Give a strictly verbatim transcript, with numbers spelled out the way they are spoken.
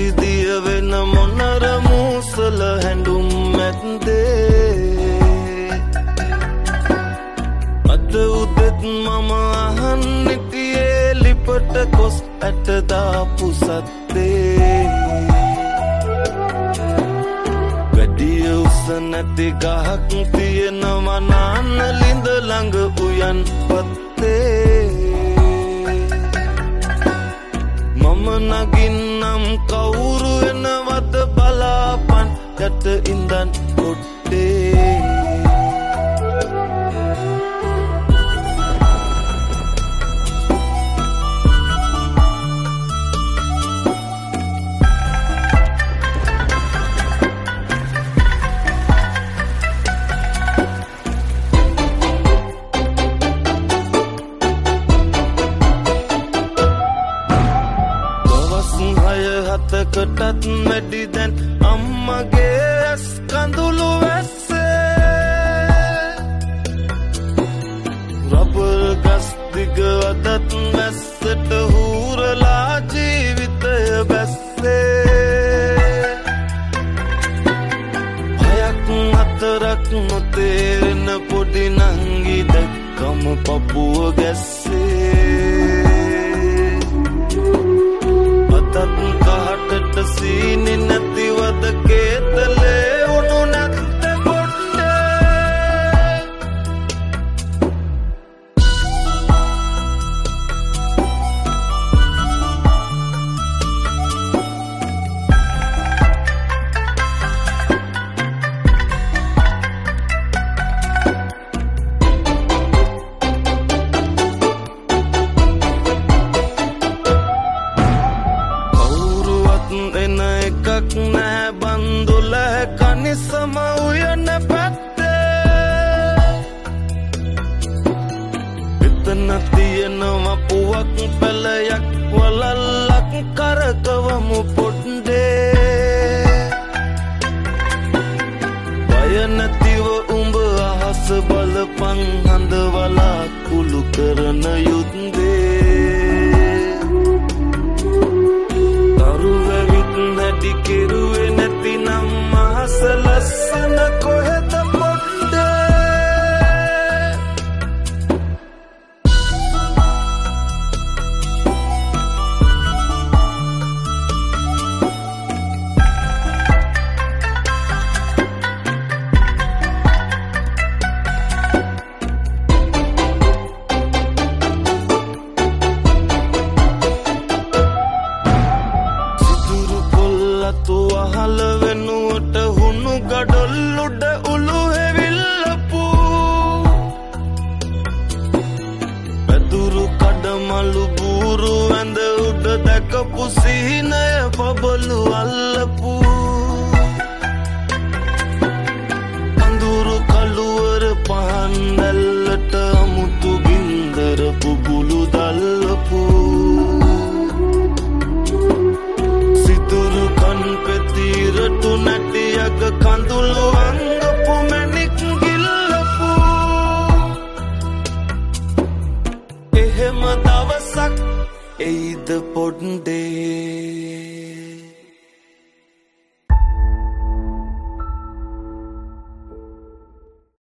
සිදිය වෙන මොනර මූසල හැඬුම් මැද්දේ අද උදෙත් මම අහන්නේ තියේ ලිපට කොස් ඇට දාපු සද්දේ වැඩිය උස නැති ගහක් තියෙනවා නාන්න ලිඳ ළඟ උයන් පත්තේ මම නගින්නම් කවුරු එනවද බලාපන් යට ඉඳන් කොට්ටේ කටත් මැඩි දැන් අම්මගේ ඇස් කඳුළු වැස්සේ රබර් ගස් දිග අදත් වැස්සට හූරලා ජීවිතය බැස්සේ හයක් අතරක් නොතේරෙන පොඩි නංගි දැක්කම පපුව ගැස්සේ අතත් කහටට සීනි නැතිවද කේතලේ උණු නැත්ත බොණ්ඩේ එකක් නෑ බන්දුල කනිසම උයන පැත්තේ එතන තියෙනවා පුවක් පැලයක් වලල්ලක් කරකවමු පොඩ්ඩේ බය නැතිව උඹ අහස බලපන් හඳ වලාකුළු කරන යුද්ධේ නැටි කෙරුවේ නැතිනම් මහස ලස්සන කොහෙද පොඩ්ඩේ තුවහල වෙනුවට හුණු ගඩොල්ලුඩ උළු හෙවිල්ලපු පැදුරු කඩමලු බූරු ඇඳ උඩ දැකපු සිහිනය පබලු අල්ලපු අඳුරු කළුවර පහන් දැල්ලට අමුතු බින්දර පුබුලු දල්ලපු රටු නැටියක කඳුළු අංගපු මැණික් ගිල්ලපු එහෙම දවසක් එයිද පොඩ්ඩේ